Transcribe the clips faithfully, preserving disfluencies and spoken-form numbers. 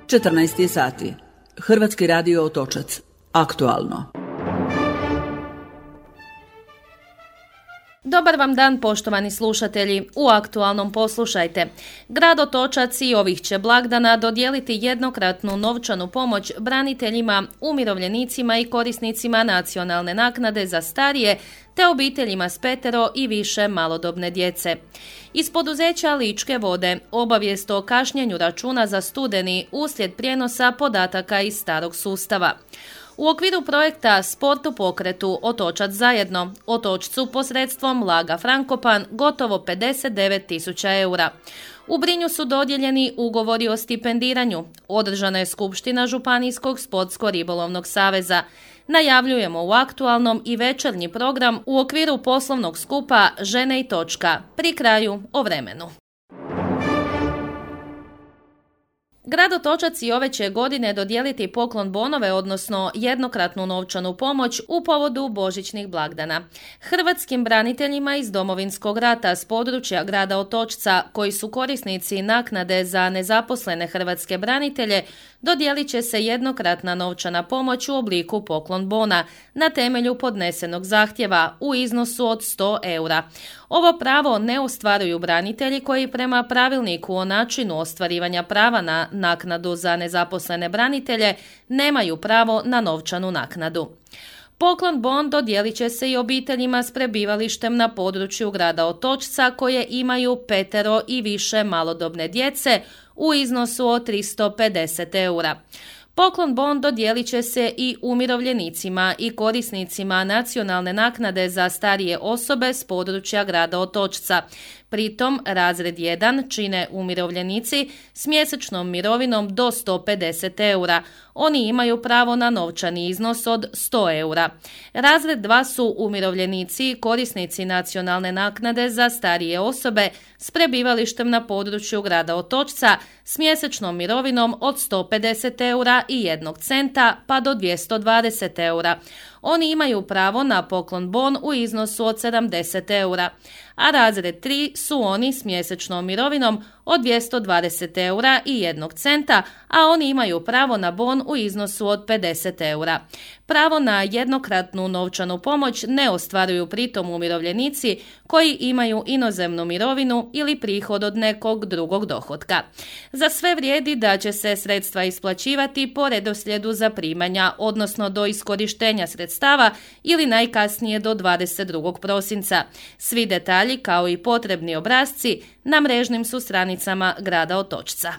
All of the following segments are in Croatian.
četrnaest je sati. Hrvatski radio Otočac. Aktualno. Dobar vam dan, poštovani slušatelji. U aktualnom poslušajte. Grad Otočac i ovih će blagdana dodijeliti jednokratnu novčanu pomoć braniteljima, umirovljenicima i korisnicima nacionalne naknade za starije te obiteljima s petero i više malodobne djece. Iz poduzeća Ličke vode obavijest o kašnjenju računa za studeni uslijed prijenosa podataka iz starog sustava. U okviru projekta Sport u pokretu Otočac zajedno, Otočcu posredstvom Laga Frankopan gotovo pedeset devet tisuća eura. U Brinju su dodijeljeni ugovori o stipendiranju. Održana je skupština Županijskog sportsko-ribolovnog saveza. Najavljujemo u aktualnom i večernji program u okviru poslovnog skupa Žene i točka. Pri kraju o vremenu. Grad Otočac i ove će godine dodijeliti poklon bonove, odnosno jednokratnu novčanu pomoć u povodu božićnih blagdana. Hrvatskim braniteljima iz Domovinskog rata s područja grada Otočca, koji su korisnici naknade za nezaposlene hrvatske branitelje, dodijelit će se jednokratna novčana pomoć u obliku poklon bona na temelju podnesenog zahtjeva u iznosu od sto eura. Ovo pravo ne ostvaruju branitelji koji prema pravilniku o načinu ostvarivanja prava na naknadu za nezaposlene branitelje nemaju pravo na novčanu naknadu. Poklon bon dodijelit će se i obiteljima s prebivalištem na području grada Otočca koje imaju petero i više malodobne djece u iznosu od tristo pedeset eura. Poklon bon dodijelit će se i umirovljenicima i korisnicima nacionalne naknade za starije osobe s područja grada Otočca. Pritom razred jedan čine umirovljenici s mjesečnom mirovinom do sto pedeset eura. Oni imaju pravo na novčani iznos od sto eura. Razred dva su umirovljenici i korisnici nacionalne naknade za starije osobe s prebivalištem na području grada Otočca s mjesečnom mirovinom od sto pedeset eura i jednog centa pa do dvjesto dvadeset eura. Oni imaju pravo na poklon bon u iznosu od sedamdeset eura, a razred tri su oni s mjesečnom mirovinom od dvjesto dvadeset eura i jednog centa, a oni imaju pravo na bon u iznosu od pedeset eura. Pravo na jednokratnu novčanu pomoć ne ostvaruju pritom umirovljenici koji imaju inozemnu mirovinu ili prihod od nekog drugog dohotka. Za sve vrijedi da će se sredstva isplaćivati po redoslijedu zaprimanja, odnosno do iskorištenja sredstava ili najkasnije do dvadeset drugog prosinca. Svi detalji kao i potrebni obrasci na mrežnim su stranicama grada Otočca.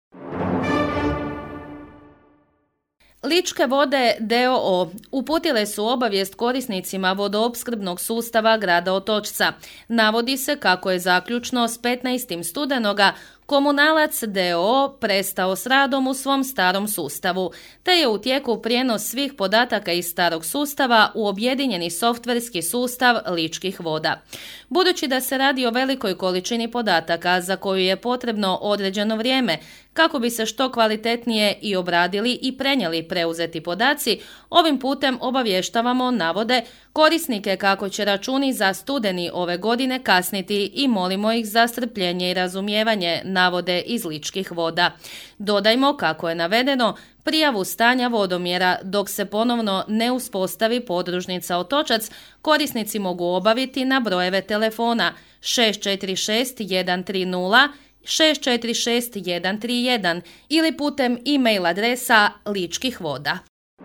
Ličke vode d o o uputile su obavijest korisnicima vodoopskrbnog sustava grada Otočca. Navodi se kako je zaključno s petnaestim studenoga Komunalac d o o prestao s radom u svom starom sustavu, te je u tijeku prijenos svih podataka iz starog sustava u objedinjeni softverski sustav Ličkih voda. Budući da se radi o velikoj količini podataka za koju je potrebno određeno vrijeme kako bi se što kvalitetnije i obradili i prenijeli preuzeti podaci, ovim putem obavještavamo, navode, korisnike kako će računi za studeni ove godine kasniti i molimo ih za strpljenje i razumijevanje, navode iz Ličkih voda. Dodajmo, kako je navedeno, prijavu stanja vodomjera dok se ponovno ne uspostavi podružnica Otočac, korisnici mogu obaviti na brojeve telefona šest četiri šest jedan tri nula šest četiri šest jedan tri jedan ili putem e-mail adresa Ličkih voda.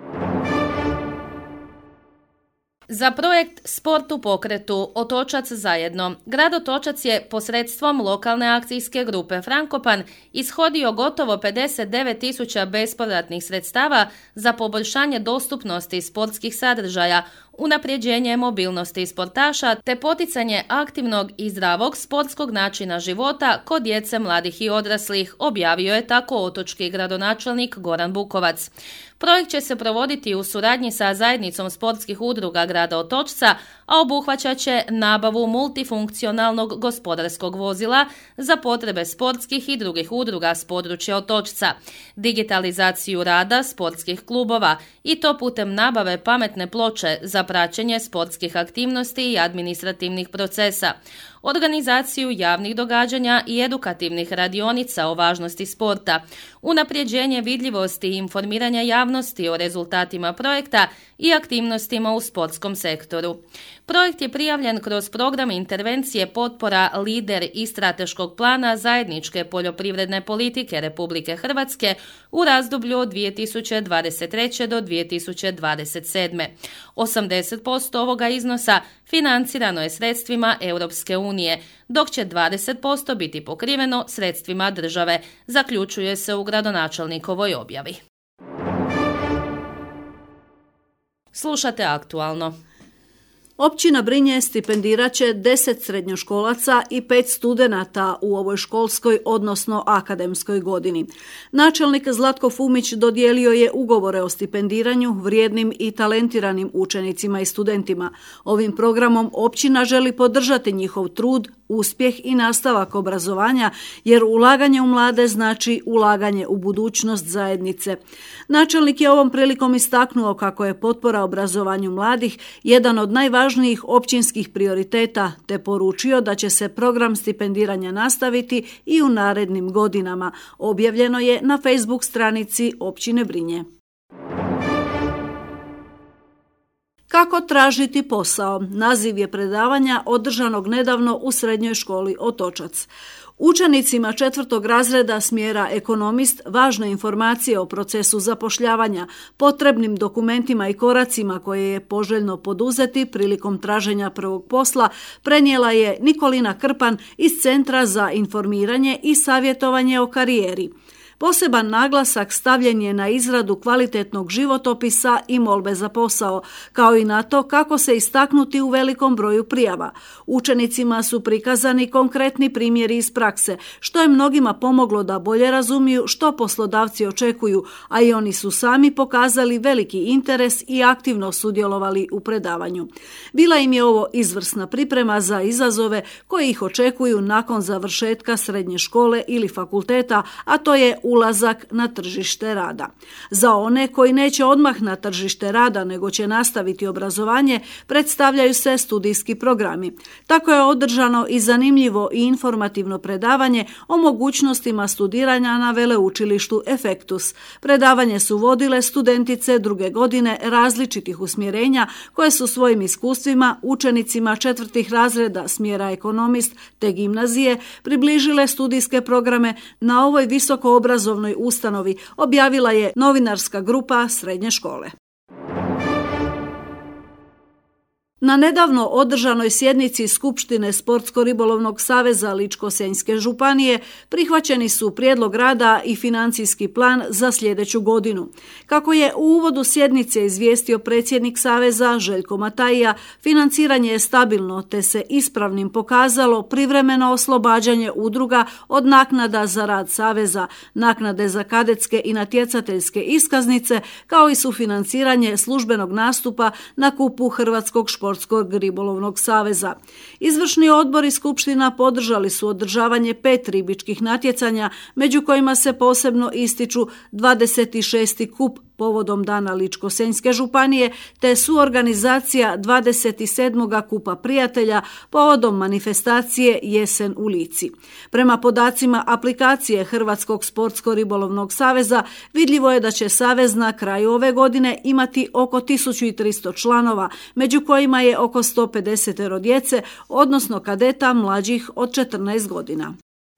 Za projekt Sport u pokretu Otočac zajedno, grad Otočac je posredstvom lokalne akcijske grupe Frankopan ishodio gotovo pedeset devet tisuća bespovratnih sredstava za poboljšanje dostupnosti sportskih sadržaja, unapređenje mobilnosti sportaša te poticanje aktivnog i zdravog sportskog načina života kod djece, mladih i odraslih, objavio je tako otočki gradonačelnik Goran Bukovac. Projekt će se provoditi u suradnji sa zajednicom sportskih udruga grada Otočca, a obuhvaćat će nabavu multifunkcionalnog gospodarskog vozila za potrebe sportskih i drugih udruga s područja Otočca, digitalizaciju rada sportskih klubova i to putem nabave pametne ploče za praćenje sportskih aktivnosti i administrativnih procesa, organizaciju javnih događanja i edukativnih radionica o važnosti sporta, unapređenje vidljivosti i informiranja javnosti o rezultatima projekta i aktivnostima u sportskom sektoru. Projekt je prijavljen kroz program intervencije potpora Lider i strateškog plana zajedničke poljoprivredne politike Republike Hrvatske u razdoblju od dvije tisuće dvadeset treće do dvije tisuće dvadeset sedme. osamdeset posto ovoga iznosa financirano je sredstvima Europske unije, dok će dvadeset posto biti pokriveno sredstvima države, zaključuje se u gradonačelnikovoj objavi. Slušate Aktualno. Općina Brinje stipendirat će deset srednjoškolaca i pet studenata u ovoj školskoj, odnosno akademskoj godini. Načelnik Zlatko Fumić dodijelio je ugovore o stipendiranju vrijednim i talentiranim učenicima i studentima. Ovim programom općina želi podržati njihov trud, uspjeh i nastavak obrazovanja, jer ulaganje u mlade znači ulaganje u budućnost zajednice. Načelnik je ovom prilikom istaknuo kako je potpora obrazovanju mladih jedan od najvažnijih općinskih prioriteta, te poručio da će se program stipendiranja nastaviti i u narednim godinama. Objavljeno je na Facebook stranici općine Brinje. Kako tražiti posao? Naziv je predavanja održanog nedavno u srednjoj školi Otočac. Učenicima četvrtog razreda smjera ekonomist važne informacije o procesu zapošljavanja, potrebnim dokumentima i koracima koje je poželjno poduzeti prilikom traženja prvog posla prenijela je Nikolina Krpan iz Centra za informiranje i savjetovanje o karijeri. Poseban naglasak stavljen je na izradu kvalitetnog životopisa i molbe za posao, kao i na to kako se istaknuti u velikom broju prijava. Učenicima su prikazani konkretni primjeri iz prakse, što je mnogima pomoglo da bolje razumiju što poslodavci očekuju, a i oni su sami pokazali veliki interes i aktivno sudjelovali u predavanju. Bila im je ovo izvrsna priprema za izazove koji ih očekuju nakon završetka srednje škole ili fakulteta, a to je ulazak na tržište rada. Za one koji neće odmah na tržište rada, nego će nastaviti obrazovanje, predstavljaju se studijski programi. Tako je održano i zanimljivo i informativno predavanje o mogućnostima studiranja na veleučilištu Efektus. Predavanje su vodile studentice druge godine različitih usmjerenja koje su svojim iskustvima učenicima četvrtih razreda smjera ekonomist te gimnazije približile studijske programe na ovoj visoko obrazovnoj ustanovi, objavila je novinarska grupa srednje škole. Na nedavno održanoj sjednici Skupštine Sportsko-ribolovnog saveza Ličko-senjske županije prihvaćeni su prijedlog rada i financijski plan za sljedeću godinu. Kako je u uvodu sjednice izvijestio predsjednik saveza Željko Matajija, financiranje je stabilno te se ispravnim pokazalo privremeno oslobađanje udruga od naknada za rad saveza, naknade za kadetske i natjecateljske iskaznice, kao i sufinanciranje službenog nastupa na kupu Hrvatskog športskog Sportskog ribolovnog saveza. Izvršni odbor i skupština podržali su održavanje pet ribičkih natjecanja, među kojima se posebno ističu dvadeset šesti kup povodom Dana Ličko-senjske županije, te suorganizacija dvadeset sedmog kupa prijatelja povodom manifestacije Jesen u Lici. Prema podacima aplikacije Hrvatskog sportsko-ribolovnog saveza, vidljivo je da će savez na kraju ove godine imati oko tisuću tristo članova, među kojima je oko sto pedeset djece, odnosno kadeta mlađih od četrnaest godina.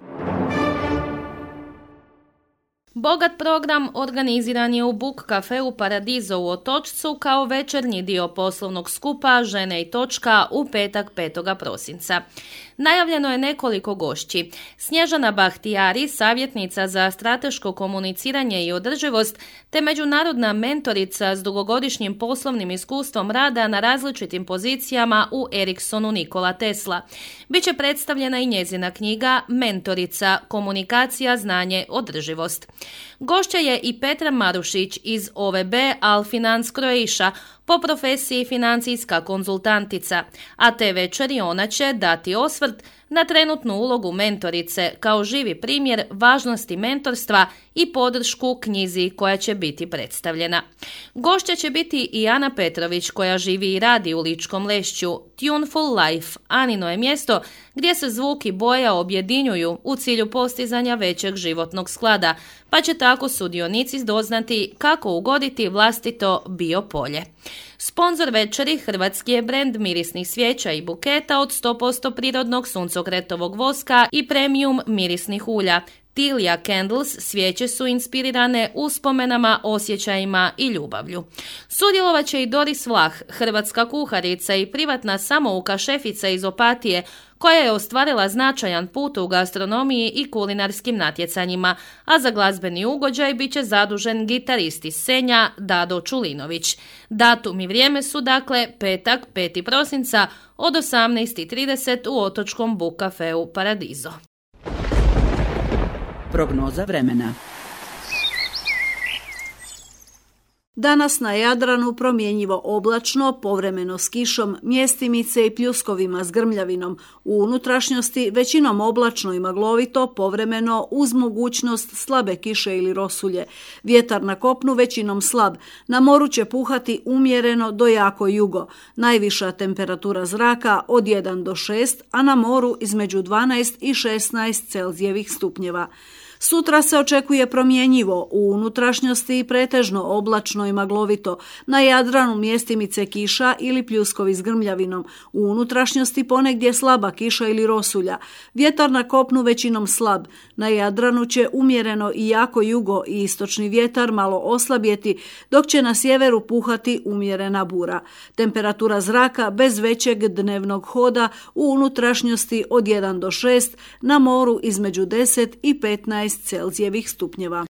Bogat program organiziran je u Buk kafeu Paradizo u Otočcu kao večernji dio poslovnog skupa Žene i točka u petak petog prosinca. Najavljeno je nekoliko gošći. Snježana Bahtijari, savjetnica za strateško komuniciranje i održivost, te međunarodna mentorica s dugogodišnjim poslovnim iskustvom rada na različitim pozicijama u Ericssonu Nikola Tesla. Biće predstavljena i njezina knjiga Mentorica, komunikacija, znanje, održivost. Gošća je i Petra Marušić iz O V B Alfinans Croatia, po profesiji financijska konzultantica, a te večeri ona će dati osvrt na trenutnu ulogu mentorice kao živi primjer važnosti mentorstva i podršku knjizi koja će biti predstavljena. Gošća će biti i Ana Petrović koja živi i radi u Ličkom Lešću. Tuneful Life, Anino je mjesto gdje se zvuk i boja objedinjuju u cilju postizanja većeg životnog sklada, pa će tako sudionici doznati kako ugoditi vlastito bio polje. Sponzor večeri hrvatski je brend mirisnih svijeća i buketa od sto posto prirodnog suncokretovog voska i premium mirisnih ulja. Tilia Candles svijeće su inspirirane uspomenama, osjećajima i ljubavlju. Sudjelovat će i Doris Vlah, hrvatska kuharica i privatna samouka šefica iz Opatije, koja je ostvarila značajan put u gastronomiji i kulinarskim natjecanjima, a za glazbeni ugođaj bit će zadužen gitarist iz Senja Dado Čulinović. Datum i vrijeme su dakle petak, peti prosinca od osamnaest i trideset u otočkom Book Cafeu Paradiso. Prognoza vremena. Danas na Jadranu promjenjivo oblačno, povremeno s kišom, mjestimice i pljuskovima s grmljavinom. U unutrašnjosti većinom oblačno i maglovito, povremeno uz mogućnost slabe kiše ili rosulje. Vjetar na kopnu većinom slab. Na moru će puhati umjereno do jako jugo. Najviša temperatura zraka od jedan do šest, a na moru između dvanaest i šesnaest Celzijevih stupnjeva. Sutra se očekuje promjenjivo, u unutrašnjosti pretežno oblačno i maglovito, na Jadranu mjestimice kiša ili pljuskovi s grmljavinom, u unutrašnjosti ponegdje slaba kiša ili rosulja. Vjetar na kopnu većinom slab, na Jadranu će umjereno i jako jugo i istočni vjetar malo oslabjeti, dok će na sjeveru puhati umjerena bura. Temperatura zraka bez većeg dnevnog hoda u unutrašnjosti od jedan do šest, na moru između deset i petnaest Celzijevih stupnjeva.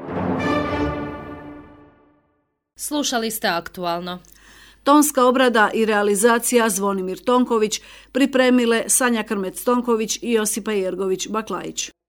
Slušali ste Aktualno. Tonska obrada i realizacija Zvonimir Tonković, pripremile Sanja Krmec-Tonković i Josipa Jergović-Baklajić.